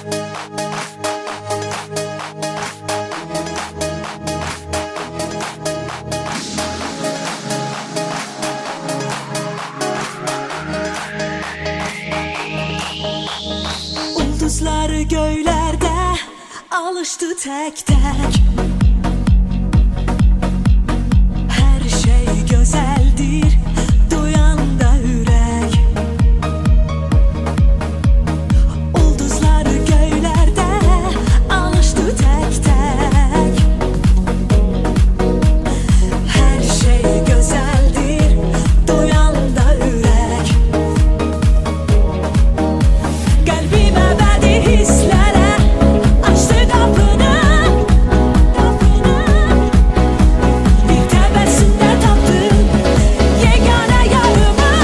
Ulduzları göylerde alıştı tek tek. Her şey güzeldir, duyan da yürek. Ulduzları göylerde alıştı tek tek. Her şey güzeldir, duyan da yürek. Kalbime bedi hislere açtı kapını. Bir tebessümde taptım yegane yarımı.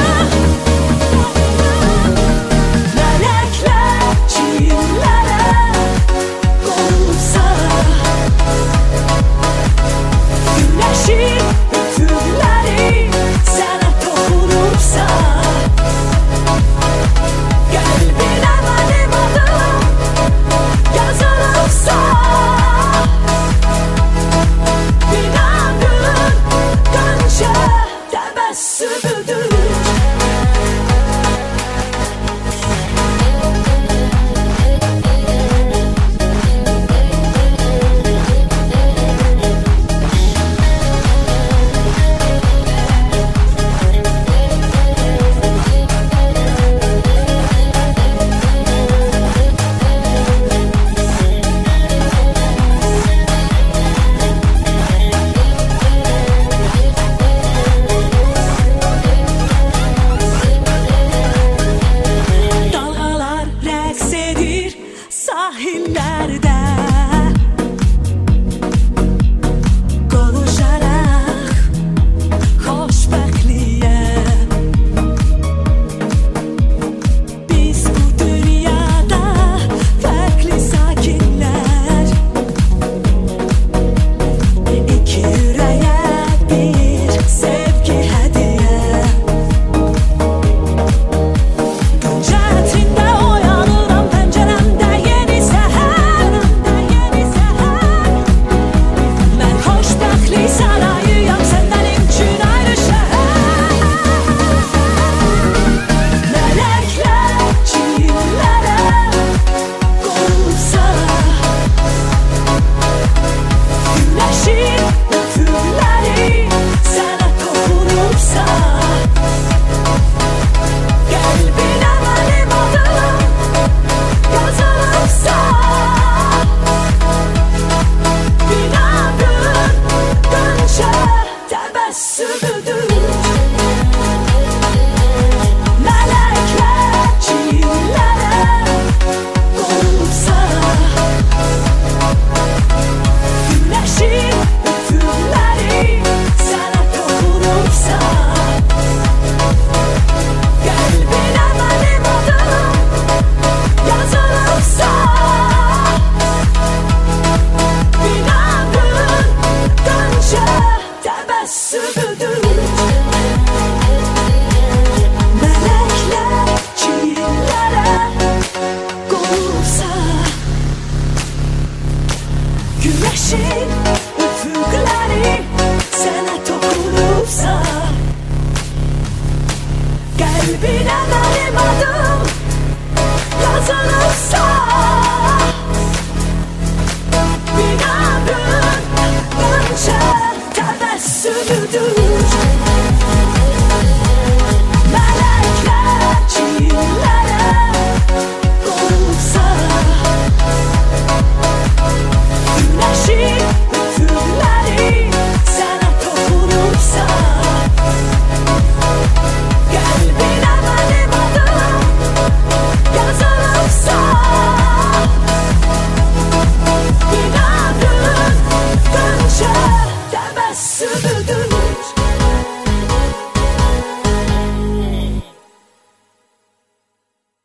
Melekler çiğimlere konulsa, güneşin üfürleri sana dokunursa, kalbine benim adım yazılırsa, binanın kanca tebessümüdür. Dalgalar rəqs edir sahillerde, qovuşaraq xoşbəxtliyə. Biz bu dünyada fərqli sakinlər, iki ürəyə bir sevgi hədiyyə. Gönce ətrində oyanıram pəncərəmdə yeni səhər. Mən xoşbəxtlik sarayıyam, sən mənim üçün ayrı şəhər. Mələklər çiğimlərə qonulsa, güneşin üfürləri sənə toxunursa, kalbine benim adım yazılırsa, binanın kanca tebessümüdür. Melekler çiğimlere konulsa, güneşin üfürleri sana dokunursa, kalbine benim adım yazılırsa, binanın kanca tebessümüdür. Melekler çiğimlere konulsa, güneşin